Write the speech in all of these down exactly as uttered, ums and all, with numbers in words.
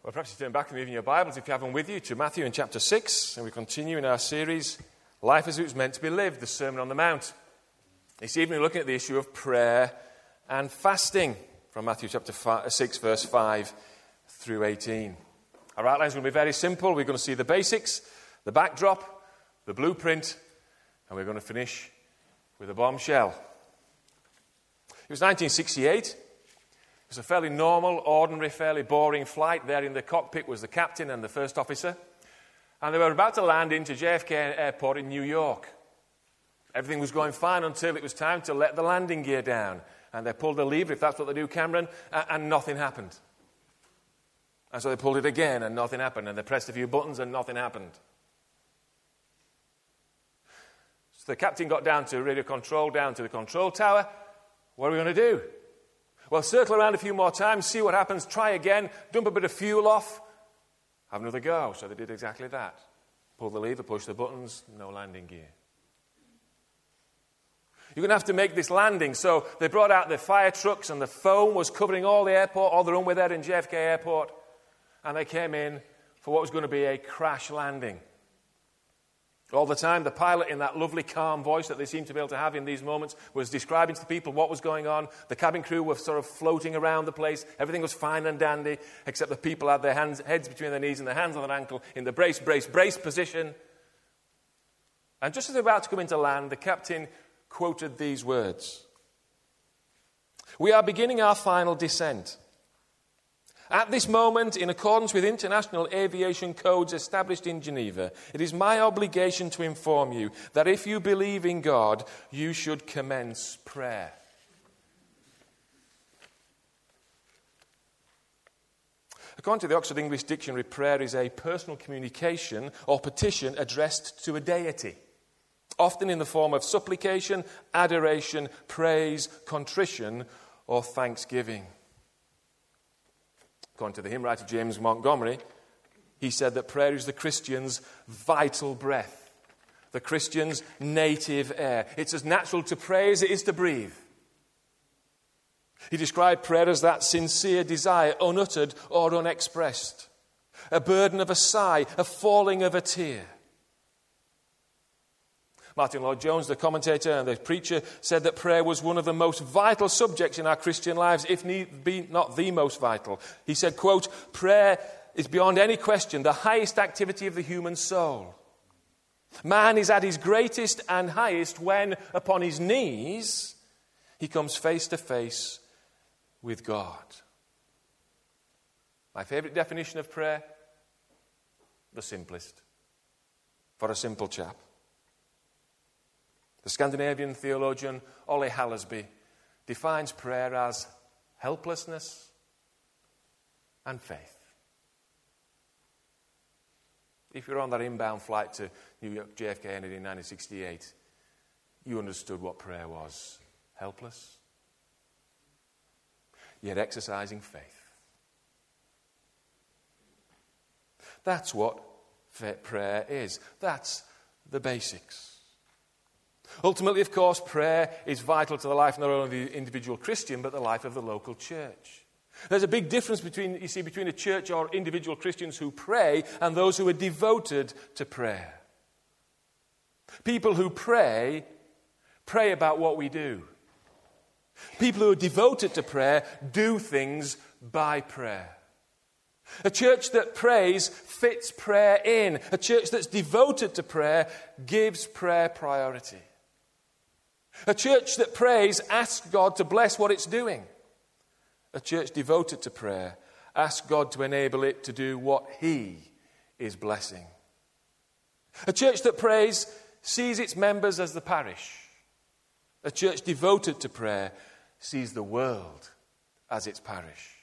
Well, perhaps you turn back and read in your Bibles, if you have them with you, to Matthew in chapter six, and we continue in our series, Life as It Was Meant to Be Lived, the Sermon on the Mount. This evening we're looking at the issue of prayer and fasting, from Matthew chapter six, verse five through eighteen. Our outline's going to be very simple. We're going to see the basics, the backdrop, the blueprint, and we're going to finish with a bombshell. It was nineteen sixty-eight. It was a fairly normal, ordinary, fairly boring flight. There in the cockpit was the captain and the first officer. And they were about to land into J F K Airport in New York. Everything was going fine until it was time to let the landing gear down. And they pulled the lever, if that's what they do, Cameron, and nothing happened. And so they pulled it again, and nothing happened. And they pressed a few buttons, and nothing happened. So the captain got down to radio control, down to the control tower. What are we going to do? Well, circle around a few more times, see what happens, try again, dump a bit of fuel off, have another go. So they did exactly that. Pull the lever, push the buttons, no landing gear. You're going to have to make this landing. So they brought out the fire trucks, and the foam was covering all the airport, all the runway there in J F K Airport. And they came in for what was going to be a crash landing. All the time, the pilot, in that lovely calm voice that they seem to be able to have in these moments, was describing to the people what was going on. The cabin crew were sort of floating around the place. Everything was fine and dandy, except the people had their hands, heads between their knees and their hands on their ankle in the brace, brace, brace position. And just as they were about to come into land, the captain quoted these words. "We are beginning our final descent. At this moment, in accordance with international aviation codes established in Geneva, it is my obligation to inform you that if you believe in God, you should commence prayer." According to the Oxford English Dictionary, prayer is a personal communication or petition addressed to a deity, often in the form of supplication, adoration, praise, contrition, or thanksgiving. According to the hymn writer James Montgomery, he said that prayer is the Christian's vital breath, the Christian's native air. It's as natural to pray as it is to breathe. He described prayer as that sincere desire, unuttered or unexpressed, a burden of a sigh, a falling of a tear. Martin Lloyd-Jones, the commentator and the preacher, said that prayer was one of the most vital subjects in our Christian lives, if need be not the most vital. He said, quote, "Prayer is beyond any question the highest activity of the human soul. Man is at his greatest and highest when, upon his knees, he comes face to face with God." My favorite definition of prayer? The simplest. For a simple chap. The Scandinavian theologian Ole Hallesby defines prayer as helplessness and faith. If you're on that inbound flight to New York J F K in nineteen sixty-eight, you understood what prayer was. Helpless, yet exercising faith. That's what prayer is. That's the basics. Ultimately, of course, prayer is vital to the life not only of the individual Christian, but the life of the local church. There's a big difference between, you see, between a church or individual Christians who pray and those who are devoted to prayer. People who pray, pray about what we do. People who are devoted to prayer do things by prayer. A church that prays fits prayer in. A church that's devoted to prayer gives prayer priority. A church that prays asks God to bless what it's doing. A church devoted to prayer asks God to enable it to do what He is blessing. A church that prays sees its members as the parish. A church devoted to prayer sees the world as its parish.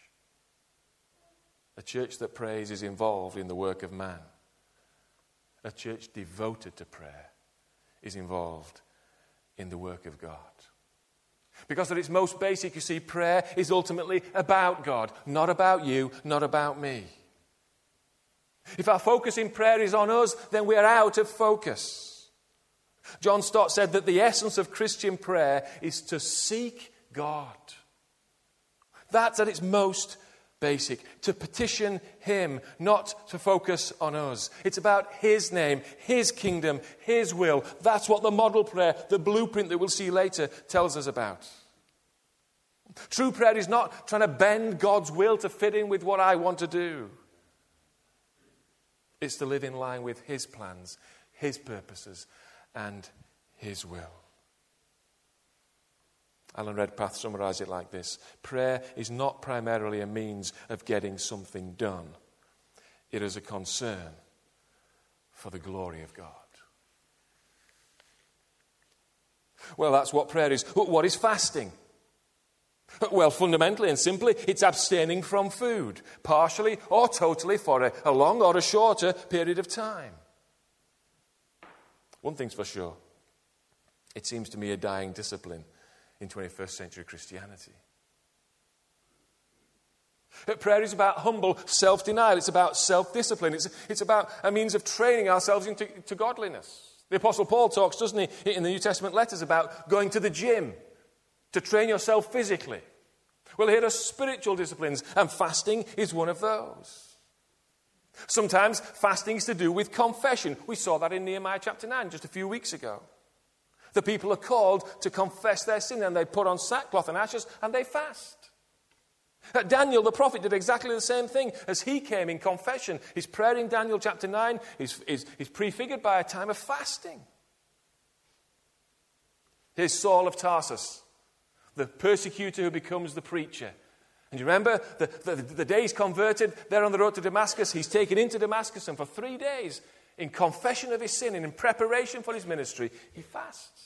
A church that prays is involved in the work of man. A church devoted to prayer is involved in the work of God. Because at its most basic, you see, prayer is ultimately about God, not about you, not about me. If our focus in prayer is on us, then we are out of focus. John Stott said that the essence of Christian prayer is to seek God. That's at its most basic. To petition him, not to focus on us. It's about his name, his kingdom, his will. That's what the model prayer, the blueprint that we'll see later, tells us about. True prayer is not trying to bend God's will to fit in with what I want to do. It's to live in line with his plans, his purposes, and his will. Alan Redpath summarized it like this: prayer is not primarily a means of getting something done. It is a concern for the glory of God. Well, that's what prayer is. What is fasting? Well, fundamentally and simply, it's abstaining from food, partially or totally for a, a long or a shorter period of time. One thing's for sure. It seems to me a dying discipline in twenty-first century Christianity. Prayer is about humble self-denial. It's about self-discipline. It's, it's about a means of training ourselves into to godliness. The Apostle Paul talks, doesn't he, in the New Testament letters about going to the gym to train yourself physically. Well, here are spiritual disciplines, and fasting is one of those. Sometimes fasting is to do with confession. We saw that in Nehemiah chapter nine just a few weeks ago. The people are called to confess their sin, and they put on sackcloth and ashes, and they fast. Daniel the prophet did exactly the same thing as he came in confession. His prayer in Daniel chapter nine is, is, is prefigured by a time of fasting. Here's Saul of Tarsus, the persecutor who becomes the preacher. And you remember, the, the, the day he's converted, there on the road to Damascus, he's taken into Damascus, and for three days, in confession of his sin and in preparation for his ministry, he fasts.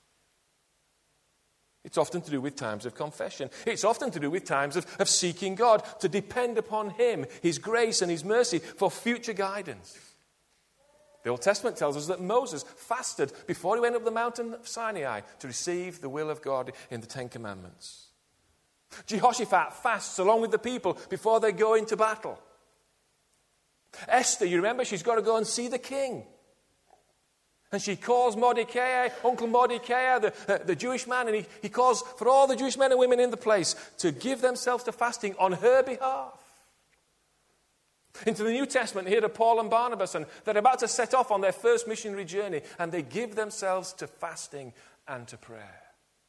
It's often to do with times of confession. It's often to do with times of, of seeking God, to depend upon him, his grace and his mercy for future guidance. The Old Testament tells us that Moses fasted before he went up the mountain of Sinai to receive the will of God in the Ten Commandments. Jehoshaphat fasts along with the people before they go into battle. Esther, you remember, she's got to go and see the king. And she calls Mordecai, Uncle Mordecai, the, uh, the Jewish man, and he, he calls for all the Jewish men and women in the place to give themselves to fasting on her behalf. Into the New Testament, here are Paul and Barnabas, and they're about to set off on their first missionary journey, and they give themselves to fasting and to prayer.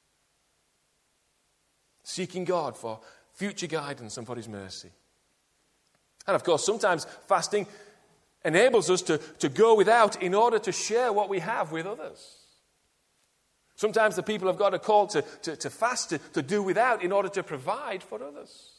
Seeking God for future guidance and for his mercy. And of course, sometimes fasting enables us to, to go without in order to share what we have with others. Sometimes the people of God are called to, to, to fast, to, to do without in order to provide for others.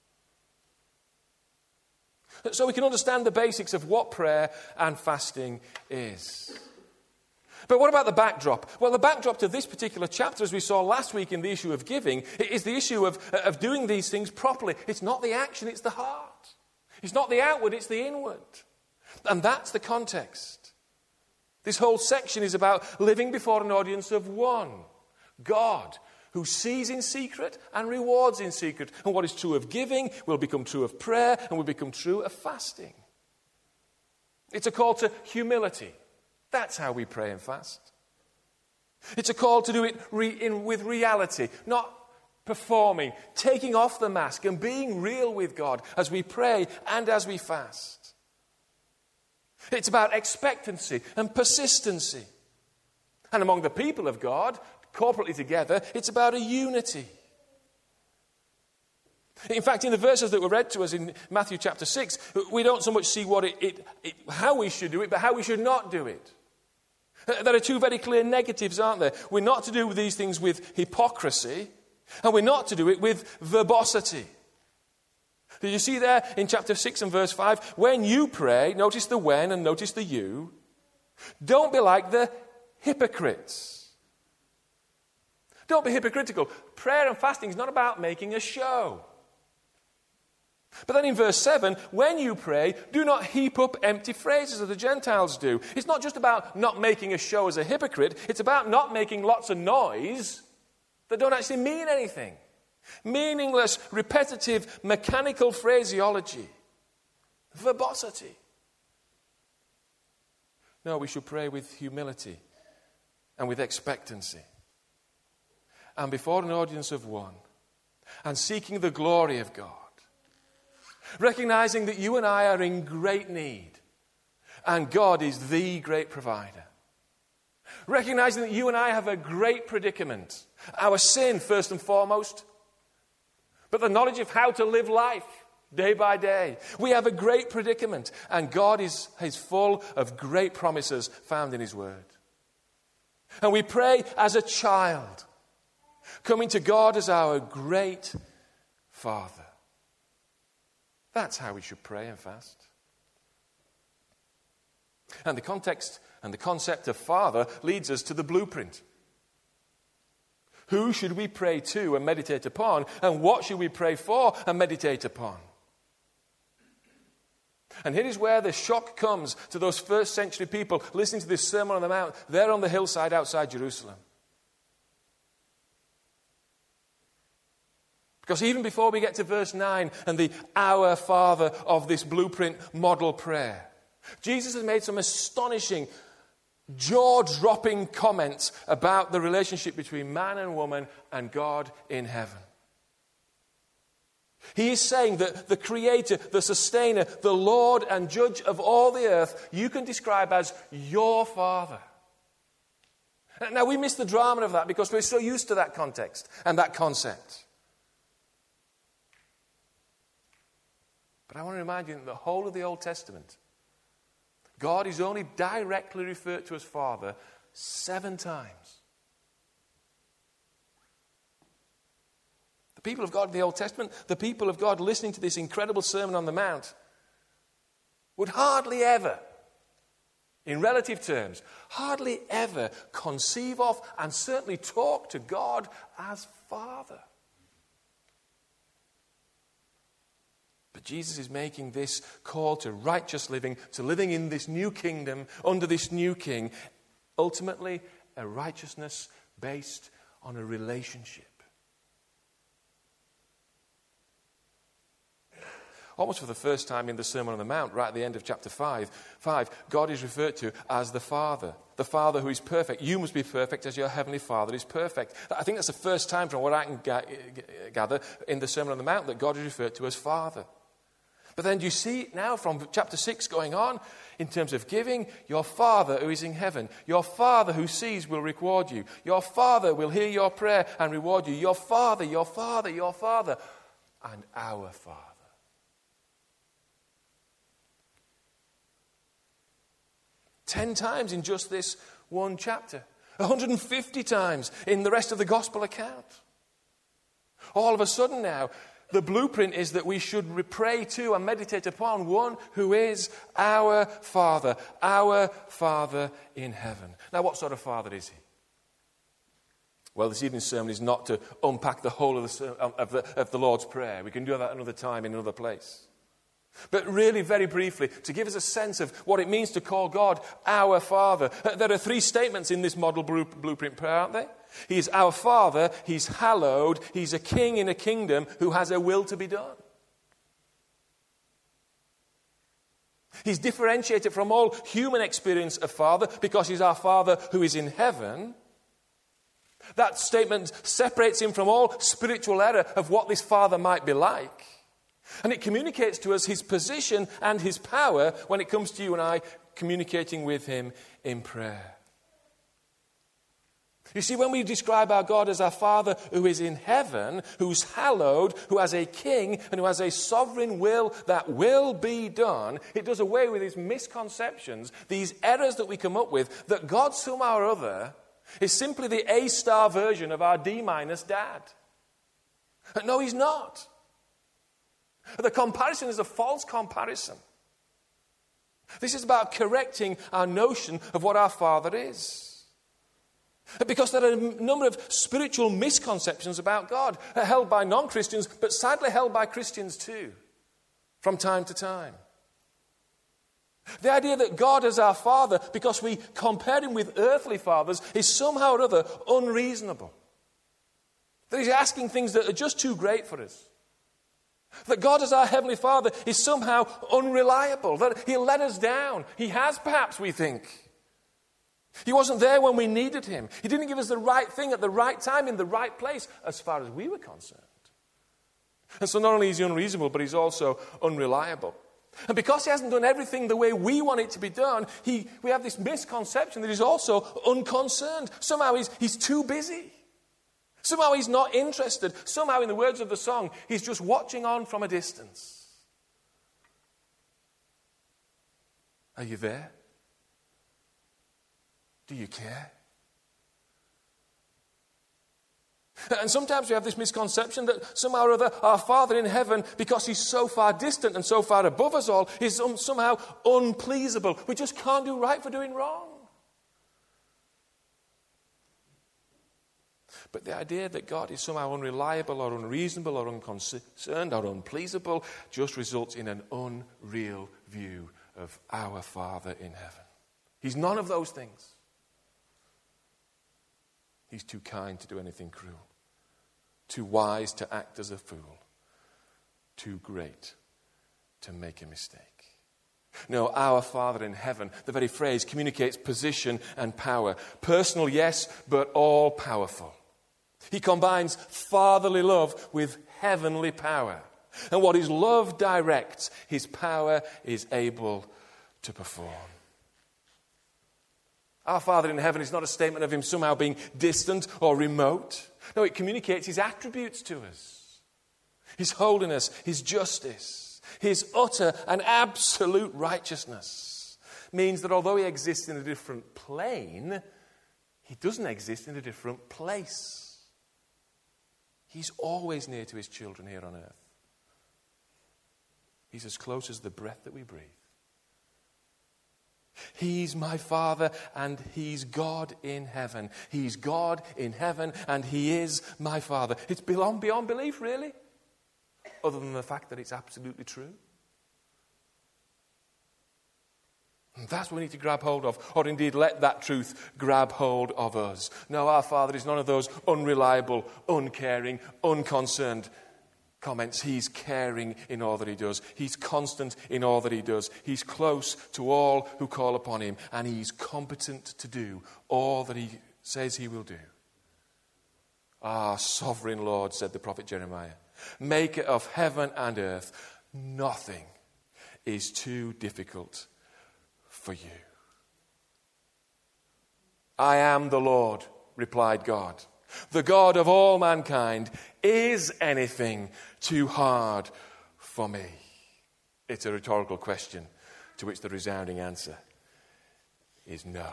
So we can understand the basics of what prayer and fasting is. But what about the backdrop? Well, the backdrop to this particular chapter, as we saw last week in the issue of giving, is the issue of, of doing these things properly. It's not the action, it's the heart. It's not the outward, it's the inward. And that's the context. This whole section is about living before an audience of one, God, who sees in secret and rewards in secret. And what is true of giving will become true of prayer and will become true of fasting. It's a call to humility. That's how we pray and fast. It's a call to do it re- in, with reality, not performing, taking off the mask and being real with God as we pray and as we fast. It's about expectancy and persistency. And among the people of God, corporately together, it's about a unity. In fact, in the verses that were read to us in Matthew chapter six, we don't so much see what it, it, it, how we should do it, but how we should not do it. There are two very clear negatives, aren't there? We're not to do these things with hypocrisy, and we're not to do it with verbosity. Did you see there in chapter six and verse five? When you pray, notice the when and notice the you. Don't be like the hypocrites. Don't be hypocritical. Prayer and fasting is not about making a show. But then in verse seven, when you pray, do not heap up empty phrases as the Gentiles do. It's not just about not making a show as a hypocrite. It's about not making lots of noise that don't actually mean anything. Meaningless, repetitive, mechanical phraseology. Verbosity. No, we should pray with humility and with expectancy. And before an audience of one. And seeking the glory of God. Recognizing that you and I are in great need, and God is the great provider. Recognizing that you and I have a great predicament. Our sin, first and foremost, but the knowledge of how to live life day by day. We have a great predicament, and God is, is full of great promises found in his word. And we pray as a child, coming to God as our great Father. That's how we should pray and fast. And the context and the concept of Father leads us to the blueprint. Who should we pray to and meditate upon? And what should we pray for and meditate upon? And here is where the shock comes to those first century people listening to this Sermon on the Mount there on the hillside outside Jerusalem. Because even before we get to verse nine and the Our Father of this blueprint model prayer, Jesus has made some astonishing, jaw-dropping comments about the relationship between man and woman and God in heaven. He is saying that the Creator, the Sustainer, the Lord and Judge of all the earth, you can describe as your Father. Now, we miss the drama of that because we're so used to that context and that concept. But I want to remind you that the whole of the Old Testament, God is only directly referred to as Father seven times. The people of God in the Old Testament, the people of God listening to this incredible Sermon on the Mount, would hardly ever, in relative terms, hardly ever conceive of and certainly talk to God as Father. But Jesus is making this call to righteous living, to living in this new kingdom, under this new king, ultimately a righteousness based on a relationship. Almost for the first time in the Sermon on the Mount, right at the end of chapter five, five, God is referred to as the Father, the Father who is perfect. You must be perfect as your heavenly Father is perfect. I think that's the first time, from what I can ga- gather, in the Sermon on the Mount, that God is referred to as Father. But then you see now from chapter six going on, in terms of giving, your Father who is in heaven, your Father who sees will reward you. Your Father will hear your prayer and reward you. Your Father, your Father, your Father, and our Father. Ten times in just this one chapter. one hundred fifty times in the rest of the gospel account. All of a sudden now, the blueprint is that we should pray to and meditate upon one who is our Father, our Father in heaven. Now, what sort of Father is he? Well, this evening's sermon is not to unpack the whole of the, of the, of the Lord's Prayer. We can do that another time in another place. But really, very briefly, to give us a sense of what it means to call God our Father. There are three statements in this model blueprint prayer, aren't there? He is our Father, he's hallowed, he's a king in a kingdom who has a will to be done. He's differentiated from all human experience of Father because he's our Father who is in heaven. That statement separates him from all spiritual error of what this Father might be like. And it communicates to us his position and his power when it comes to you and I communicating with him in prayer. You see, when we describe our God as our Father who is in heaven, who's hallowed, who has a king, and who has a sovereign will that will be done, it does away with these misconceptions, these errors that we come up with, that God somehow or other is simply the A-star version of our D-minus dad. No, he's not. The comparison is a false comparison. This is about correcting our notion of what our Father is. Because there are a number of spiritual misconceptions about God, held by non-Christians, but sadly held by Christians too, from time to time. The idea that God is our Father, because we compare him with earthly fathers, is somehow or other unreasonable. That he's asking things that are just too great for us. That God as our Heavenly Father is somehow unreliable, that he'll let us down. He has, perhaps, we think. He wasn't there when we needed him. He didn't give us the right thing at the right time in the right place as far as we were concerned. And so not only is he unreasonable, but he's also unreliable. And because he hasn't done everything the way we want it to be done, he, we have this misconception that he's also unconcerned. Somehow he's, he's too busy. Somehow he's not interested. Somehow, in the words of the song, he's just watching on from a distance. Are you there? Do you care? And sometimes we have this misconception that somehow or other our Father in heaven, because he's so far distant and so far above us all, is somehow unpleasable. We just can't do right for doing wrong. But the idea that God is somehow unreliable or unreasonable or unconcerned or unpleasable just results in an unreal view of our Father in heaven. He's none of those things. He's too kind to do anything cruel, too wise to act as a fool, too great to make a mistake. No, our Father in heaven, the very phrase communicates position and power. Personal, yes, but all powerful. He combines fatherly love with heavenly power. And what his love directs, his power is able to perform. Our Father in heaven is not a statement of him somehow being distant or remote. No, it communicates his attributes to us. His holiness, his justice, his utter and absolute righteousness means that although he exists in a different plane, he doesn't exist in a different place. He's always near to his children here on earth. He's as close as the breath that we breathe. He's my Father and he's God in heaven. He's God in heaven and he is my Father. It's beyond, beyond belief, really. Other than the fact that it's absolutely true. And that's what we need to grab hold of, or indeed let that truth grab hold of us. No, our Father is none of those unreliable, uncaring, unconcerned comments. He's caring in all that he does. He's constant in all that he does. He's close to all who call upon him, and he's competent to do all that he says he will do. Ah, sovereign Lord, said the prophet Jeremiah, maker of heaven and earth, nothing is too difficult for you. I am the Lord, replied God. The God of all mankind. Is anything too hard for me? It's a rhetorical question to which the resounding answer is no.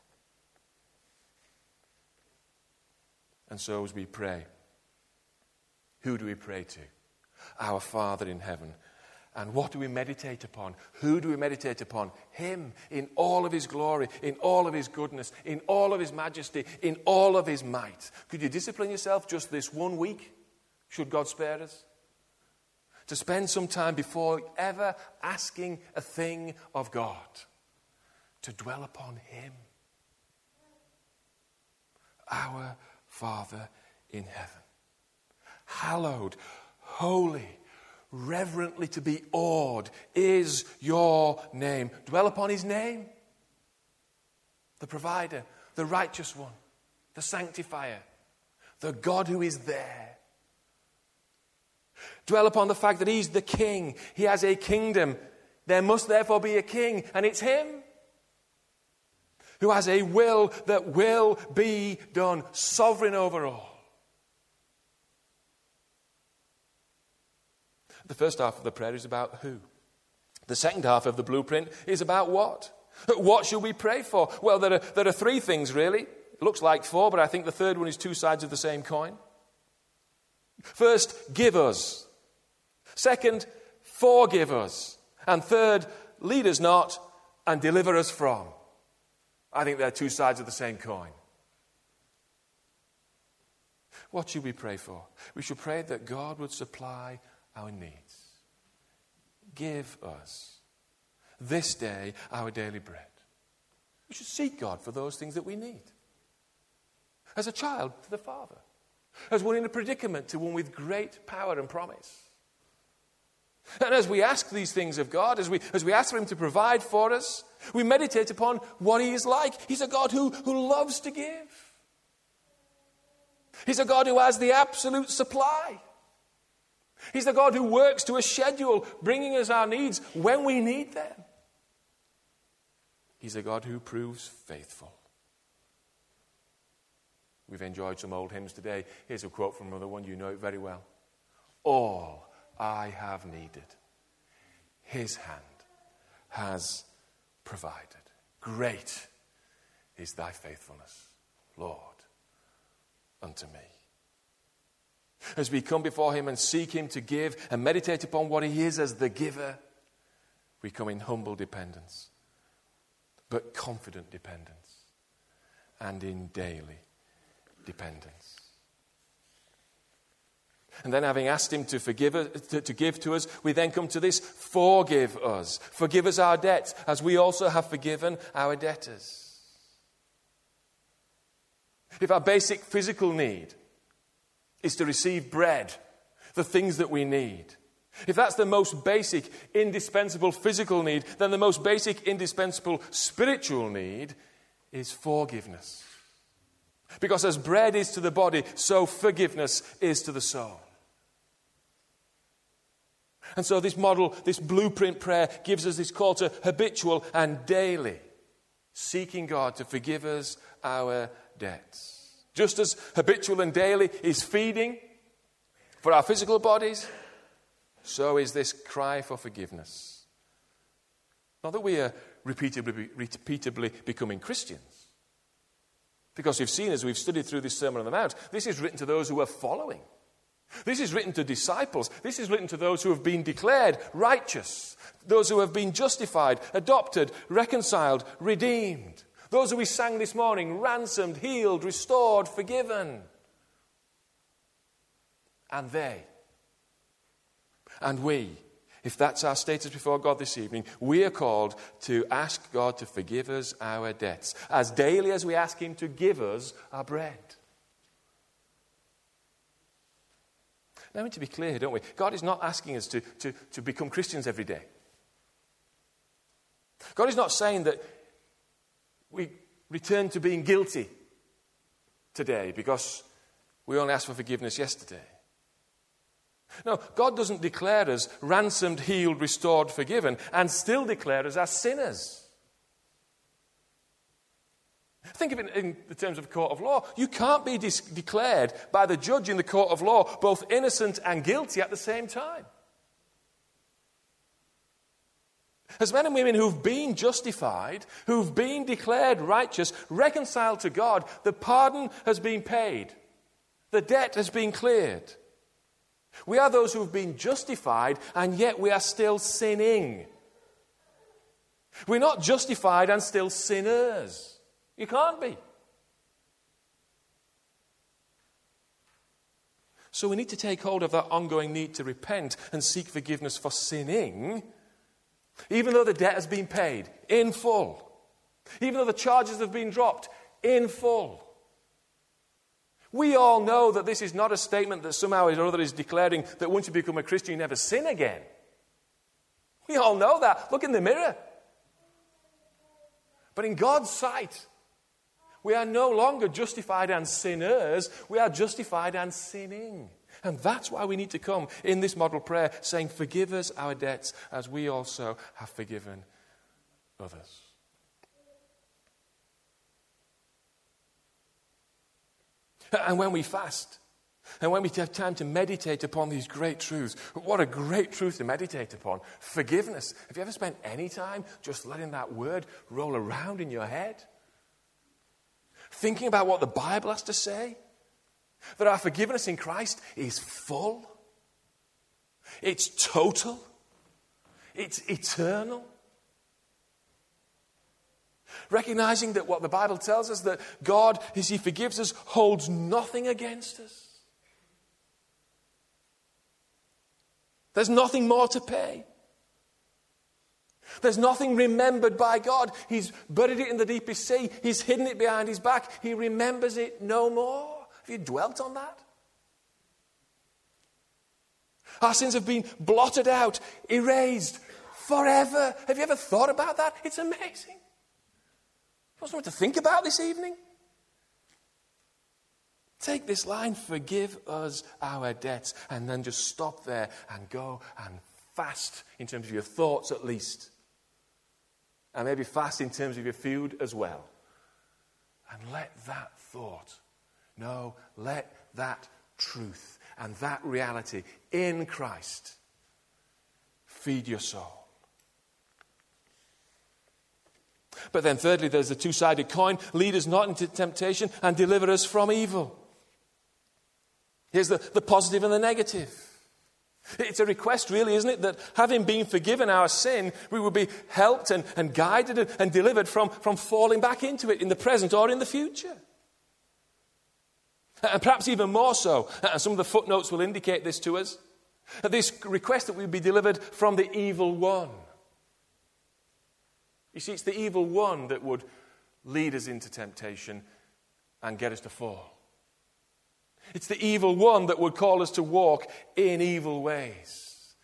And so as we pray, who do we pray to? Our Father in heaven. And what do we meditate upon? Who do we meditate upon? Him in all of his glory, in all of his goodness, in all of his majesty, in all of his might. Could you discipline yourself just this one week, should God spare us, to spend some time before ever asking a thing of God, to dwell upon him? Our Father in heaven, hallowed, holy, reverently to be awed is your name. Dwell upon his name. The provider, the righteous one, the sanctifier, the God who is there. Dwell upon the fact that he's the king. He has a kingdom. There must therefore be a king, and it's him who has a will that will be done, sovereign over all. The first half of the prayer is about who. The second half of the blueprint is about what. What should we pray for? Well, there are, there are three things, really. It looks like four, but I think the third one is two sides of the same coin. First, give us. Second, forgive us. And third, lead us not and deliver us from. I think they're two sides of the same coin. What should we pray for? We should pray that God would supply our needs. Give us this day our daily bread. We should seek God for those things that we need. As a child to the Father. As one in a predicament to one with great power and promise. And as we ask these things of God, as we, as we ask for him to provide for us, we meditate upon what he is like. He's a God who, who loves to give. He's a God who has the absolute supply. He's the God who works to a schedule, bringing us our needs when we need them. He's a God who proves faithful. We've enjoyed some old hymns today. Here's a quote from another one. You know it very well. All I have needed, his hand has provided. Great is thy faithfulness, Lord, unto me. As we come before him and seek him to give and meditate upon what he is as the giver, we come in humble dependence, but confident dependence, and in daily dependence. And then, having asked him to forgive us, to, to give to us, we then come to this: forgive us. Forgive us our debts, as we also have forgiven our debtors. If our basic physical need is to receive bread, the things that we need, if that's the most basic, indispensable physical need, then the most basic, indispensable spiritual need is forgiveness. Because as bread is to the body, so forgiveness is to the soul. And so this model, this blueprint prayer, gives us this call to habitual and daily seeking God to forgive us our debts. Just as habitual and daily is feeding for our physical bodies, so is this cry for forgiveness. Not that we are repeatedly, repeatedly becoming Christians. Because we've seen, as we've studied through this Sermon on the Mount, this is written to those who are following. This is written to disciples. This is written to those who have been declared righteous, those who have been justified, adopted, reconciled, redeemed. Those who we sang this morning, ransomed, healed, restored, forgiven. And they, and we, if that's our status before God this evening, we are called to ask God to forgive us our debts, as daily as we ask him to give us our bread. Now, we need to be clear, don't we? God is not asking us to, to, to become Christians every day. God is not saying that we return to being guilty today because we only asked for forgiveness yesterday. No, God doesn't declare us ransomed, healed, restored, forgiven, and still declare us as sinners. Think of it in the terms of court of law. You can't be dis- declared by the judge in the court of law both innocent and guilty at the same time. As men and women who've been justified, who've been declared righteous, reconciled to God, the pardon has been paid. The debt has been cleared. We are those who have been justified, and yet we are still sinning. We're not justified and still sinners. You can't be. So we need to take hold of that ongoing need to repent and seek forgiveness for sinning, even though the debt has been paid in full. Even though the charges have been dropped in full. We all know that this is not a statement that somehow or other is declaring that once you become a Christian, you never sin again. We all know that. Look in the mirror. But in God's sight, we are no longer justified and sinners. We are justified and sinning. And that's why we need to come in this model prayer saying, forgive us our debts as we also have forgiven others. And when we fast, and when we have time to meditate upon these great truths, what a great truth to meditate upon. Forgiveness. Have you ever spent any time just letting that word roll around in your head? Thinking about what the Bible has to say? That our forgiveness in Christ is full. It's total. It's eternal. Recognizing that what the Bible tells us, that God, as he forgives us, holds nothing against us. There's nothing more to pay. There's nothing remembered by God. He's buried it in the deepest sea. He's hidden it behind his back. He remembers it no more. Have you dwelt on that? Our sins have been blotted out, erased forever. Have you ever thought about that? It's amazing. You want something to think about this evening? Take this line, forgive us our debts, and then just stop there and go and fast in terms of your thoughts at least. And maybe fast in terms of your food as well. And let that thought, no, let that truth and that reality in Christ feed your soul. But then thirdly, there's the two-sided coin. Lead us not into temptation and deliver us from evil. Here's the, the positive and the negative. It's a request, really, isn't it, that having been forgiven our sin, we will be helped and, and guided and, and delivered from, from falling back into it in the present or in the future. And perhaps even more so, and some of the footnotes will indicate this to us, this request that we be delivered from the evil one. You see, it's the evil one that would lead us into temptation and get us to fall. It's the evil one that would call us to walk in evil ways.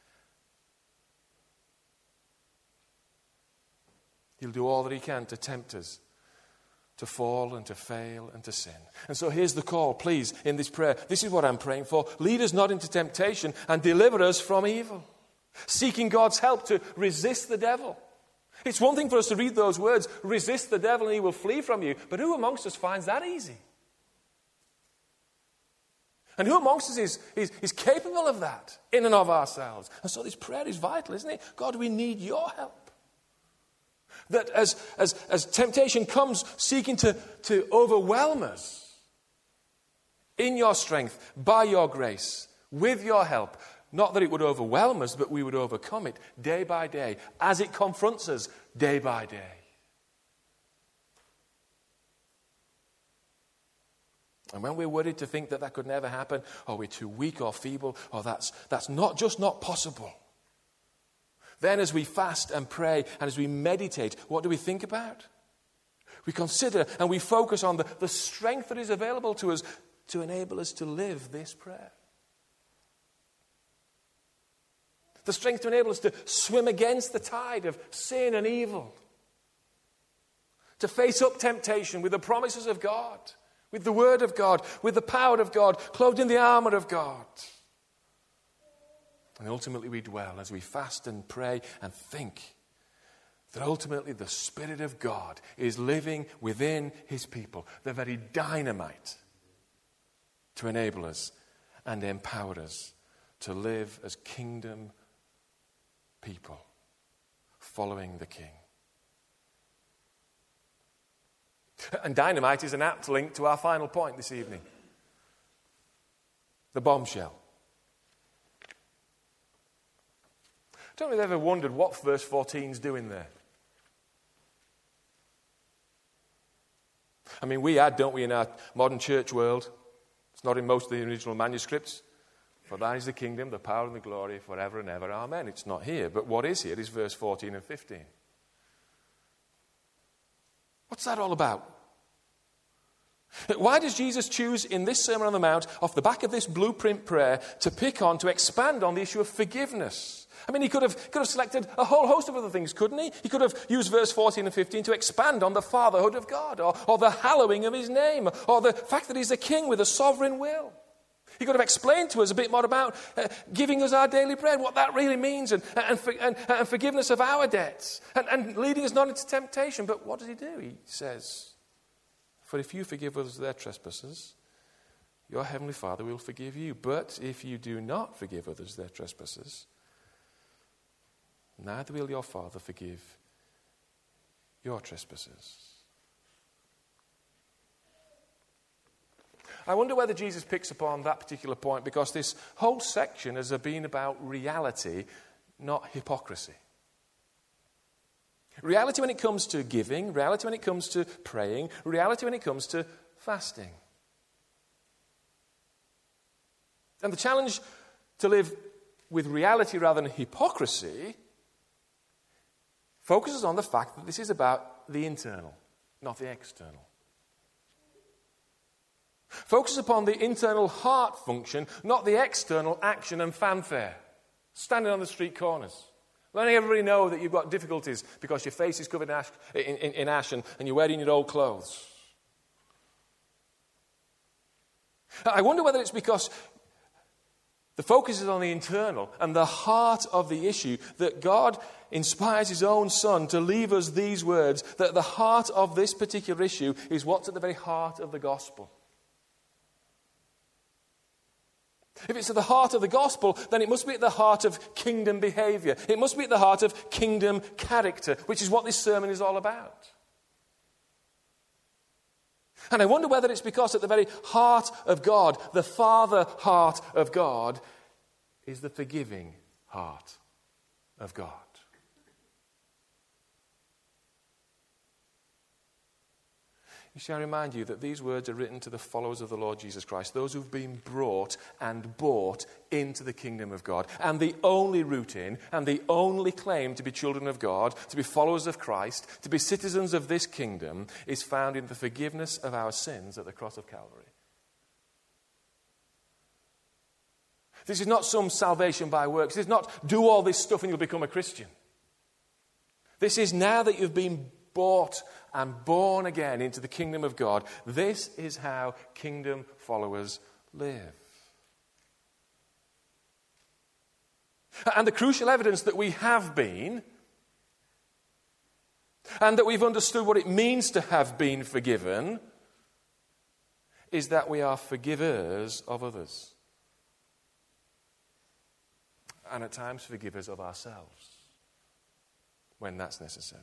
He'll do all that he can to tempt us to fall and to fail and to sin. And so here's the call, please, in this prayer. This is what I'm praying for. Lead us not into temptation and deliver us from evil. Seeking God's help to resist the devil. It's one thing for us to read those words, resist the devil and he will flee from you. But who amongst us finds that easy? And who amongst us is, is, is capable of that in and of ourselves? And so this prayer is vital, isn't it? God, we need your help. That as, as, as temptation comes seeking to, to overwhelm us, in your strength, by your grace, with your help, not that it would overwhelm us, but we would overcome it day by day, as it confronts us day by day. And when we're worried to think that that could never happen, or we're too weak or feeble, or that's, that's not just not possible, then as we fast and pray and as we meditate, what do we think about? We consider and we focus on the, the strength that is available to us to enable us to live this prayer. The strength to enable us to swim against the tide of sin and evil. To face up temptation with the promises of God. With the word of God, with the power of God, clothed in the armor of God. And ultimately we dwell as we fast and pray and think that ultimately the Spirit of God is living within his people, the very dynamite to enable us and empower us to live as kingdom people, following the King. And dynamite is an apt link to our final point this evening. The bombshell. Don't know if you've ever wondered what verse fourteen is doing there. I mean, we add, don't we, in our modern church world, it's not in most of the original manuscripts, for thine is the kingdom, the power and the glory forever and ever. Amen. It's not here. But what is here is verse fourteen and fifteen. What's that all about? Why does Jesus choose in this Sermon on the Mount, off the back of this blueprint prayer, to pick on, to expand on the issue of forgiveness? I mean, he could have, could have selected a whole host of other things, couldn't he? He could have used verse fourteen and fifteen to expand on the fatherhood of God, or, or the hallowing of his name, or the fact that he's a king with a sovereign will. He could have explained to us a bit more about uh, giving us our daily bread, what that really means, and, and, and, and forgiveness of our debts, and, and leading us not into temptation. But what does he do? He says, for if you forgive others their trespasses, your heavenly Father will forgive you. But if you do not forgive others their trespasses, neither will your Father forgive your trespasses. I wonder whether Jesus picks upon that particular point because this whole section has been about reality, not hypocrisy. Reality when it comes to giving, reality when it comes to praying, reality when it comes to fasting. And the challenge to live with reality rather than hypocrisy focuses on the fact that this is about the internal, not the external. Focus upon the internal heart function, not the external action and fanfare. Standing on the street corners. Letting everybody know that you've got difficulties because your face is covered in ash, in, in, in ash and, and you're wearing your old clothes. I wonder whether it's because the focus is on the internal and the heart of the issue that God inspires his own Son to leave us these words, that the heart of this particular issue is what's at the very heart of the gospel. If it's at the heart of the gospel, then it must be at the heart of kingdom behavior. It must be at the heart of kingdom character, which is what this sermon is all about. And I wonder whether it's because at the very heart of God, the Father heart of God, is the forgiving heart of God. You see, I remind you that these words are written to the followers of the Lord Jesus Christ, those who've been brought and bought into the kingdom of God. And the only route in, and the only claim to be children of God, to be followers of Christ, to be citizens of this kingdom, is found in the forgiveness of our sins at the cross of Calvary. This is not some salvation by works. This is not do all this stuff and you'll become a Christian. This is now that you've been bought and born again into the kingdom of God. This is how kingdom followers live. And the crucial evidence that we have been, and that we've understood what it means to have been forgiven, is that we are forgivers of others. And at times forgivers of ourselves, when that's necessary.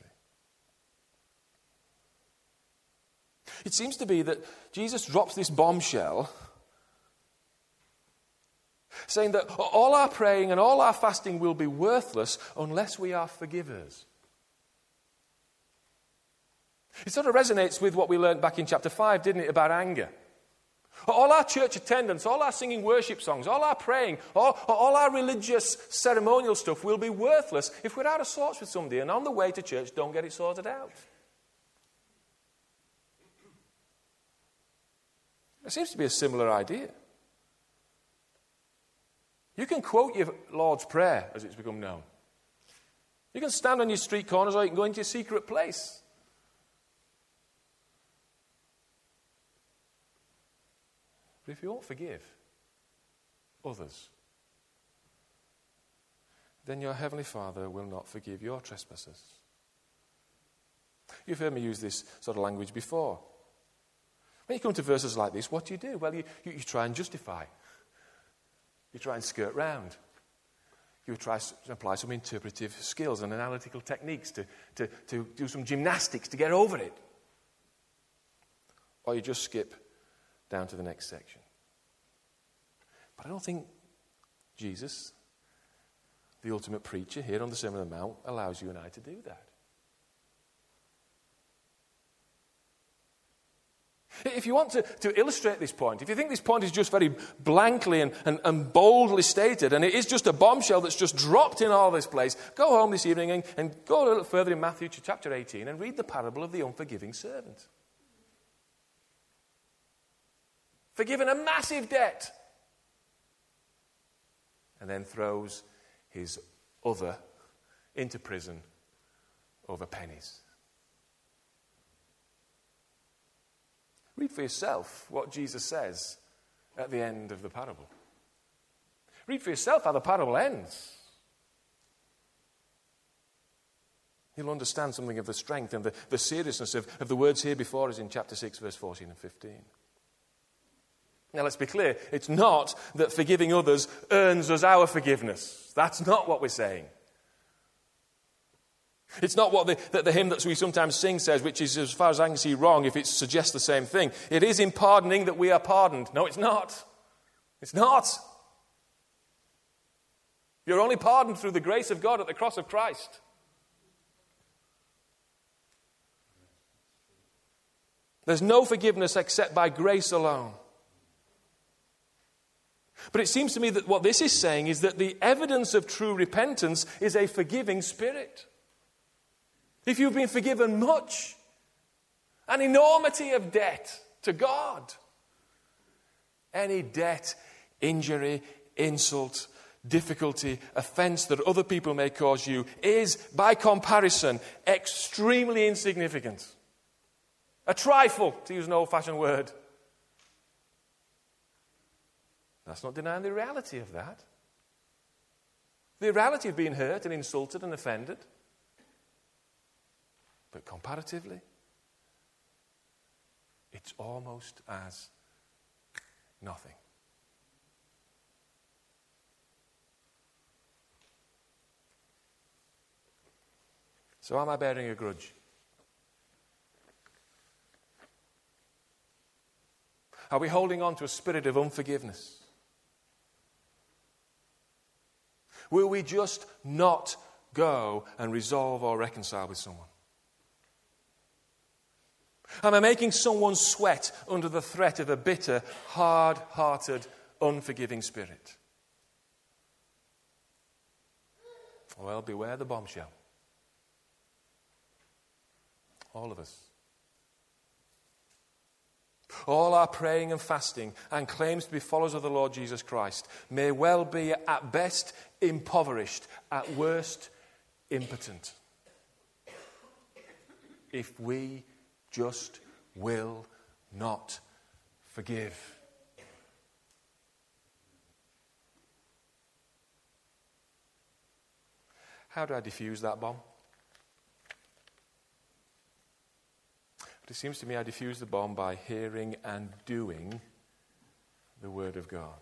It seems to be that Jesus drops this bombshell saying that all our praying and all our fasting will be worthless unless we are forgivers. It sort of resonates with what we learned back in chapter five, didn't it, about anger. All our church attendance, all our singing worship songs, all our praying, all, all our religious ceremonial stuff will be worthless if we're out of sorts with somebody and on the way to church don't get it sorted out. There seems to be a similar idea. You can quote your Lord's Prayer as it's become known. You can stand on your street corners or you can go into your secret place. But if you won't forgive others, then your Heavenly Father will not forgive your trespasses. You've heard me use this sort of language before. When you come to verses like this, what do you do? Well, you, you, you try and justify. You try and skirt round. You try to apply some interpretive skills and analytical techniques to, to, to do some gymnastics to get over it. Or you just skip down to the next section. But I don't think Jesus, the ultimate preacher here on the Sermon on the Mount, allows you and I to do that. If you want to, to illustrate this point, if you think this point is just very blankly and, and, and boldly stated, and it is just a bombshell that's just dropped in all this place, go home this evening and, and go a little further in Matthew chapter eighteen and read the parable of the unforgiving servant. Forgiven a massive debt, and then throws his other into prison over pennies. Read for yourself what Jesus says at the end of the parable. Read for yourself how the parable ends. You'll understand something of the strength and the, the seriousness of, of the words here before us in chapter six, verse fourteen and fifteen. Now let's be clear, it's not that forgiving others earns us our forgiveness. That's not what we're saying. It's not what the, the, the hymn that we sometimes sing says, which is, as far as I can see, wrong if it suggests the same thing. It is in pardoning that we are pardoned. No, it's not. It's not. You're only pardoned through the grace of God at the cross of Christ. There's no forgiveness except by grace alone. But it seems to me that what this is saying is that the evidence of true repentance is a forgiving spirit. If you've been forgiven much, an enormity of debt to God, any debt, injury, insult, difficulty, offense that other people may cause you is, by comparison, extremely insignificant. A trifle, to use an old-fashioned word. That's not denying the reality of that. The reality of being hurt and insulted and offended. But comparatively, it's almost as nothing. So am I bearing a grudge? Are we holding on to a spirit of unforgiveness? Will we just not go and resolve or reconcile with someone? Am I making someone sweat under the threat of a bitter, hard-hearted, unforgiving spirit? Well, beware the bombshell. All of us. All our praying and fasting and claims to be followers of the Lord Jesus Christ may well be at best impoverished, at worst impotent. If we just will not forgive. How do I defuse that bomb? But it seems to me I defuse the bomb by hearing and doing the Word of God.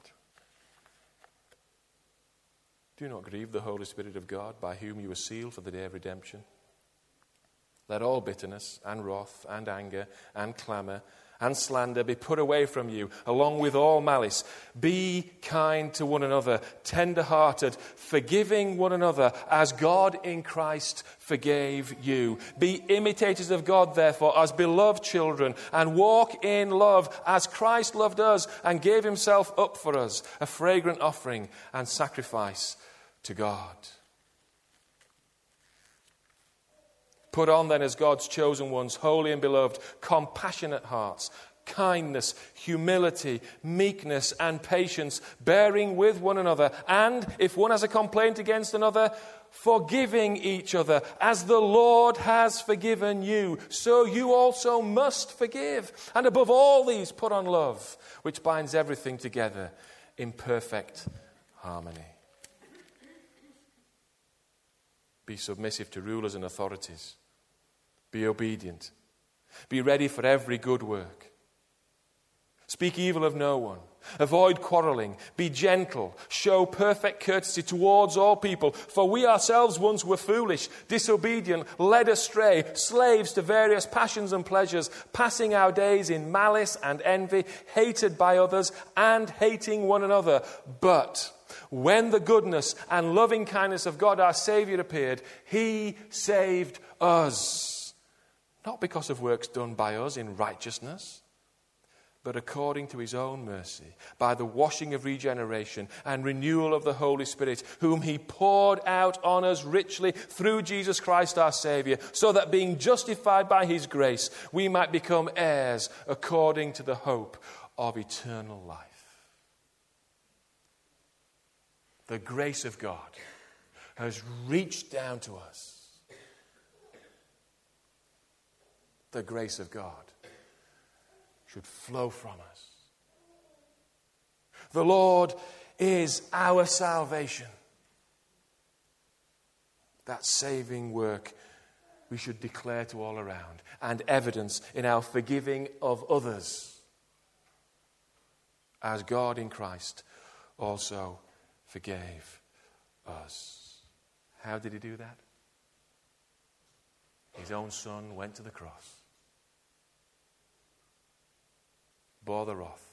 Do not grieve the Holy Spirit of God, by whom you were sealed for the day of redemption. Let all bitterness and wrath and anger and clamour and slander be put away from you, along with all malice. Be kind to one another, tender-hearted, forgiving one another, as God in Christ forgave you. Be imitators of God, therefore, as beloved children, and walk in love, as Christ loved us and gave himself up for us, a fragrant offering and sacrifice to God. Put on then as God's chosen ones, holy and beloved, compassionate hearts, kindness, humility, meekness, and patience, bearing with one another, and if one has a complaint against another, forgiving each other, as the Lord has forgiven you, so you also must forgive. And above all these, put on love, which binds everything together in perfect harmony. Be submissive to rulers and authorities. Be obedient. Be ready for every good work. Speak evil of no one. Avoid quarreling. Be gentle. Show perfect courtesy towards all people. For we ourselves once were foolish, disobedient, led astray, slaves to various passions and pleasures, passing our days in malice and envy, hated by others and hating one another. But when the goodness and loving kindness of God our Saviour appeared, he saved us. Not because of works done by us in righteousness, but according to his own mercy, by the washing of regeneration and renewal of the Holy Spirit, whom he poured out on us richly through Jesus Christ our Saviour, so that being justified by his grace, we might become heirs according to the hope of eternal life. The grace of God has reached down to us. The grace of God should flow from us. The Lord is our salvation. That saving work we should declare to all around, and evidence in our forgiving of others, as God in Christ also forgave us. How did he do that? His own Son went to the cross, bore the wrath,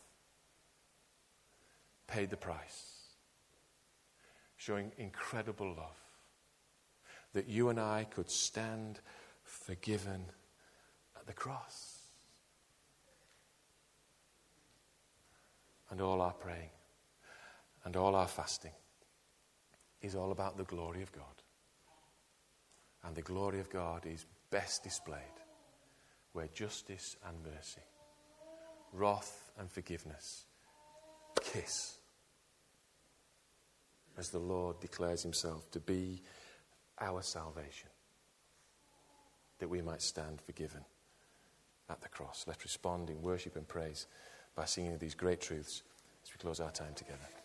paid the price, showing incredible love, that you and I could stand forgiven at the cross. And all our praying and all our fasting is all about the glory of God. And the glory of God is best displayed where justice and mercy, wrath and forgiveness kiss, as the Lord declares himself to be our salvation, that we might stand forgiven at the cross. Let's respond in worship and praise by singing these great truths as we close our time together.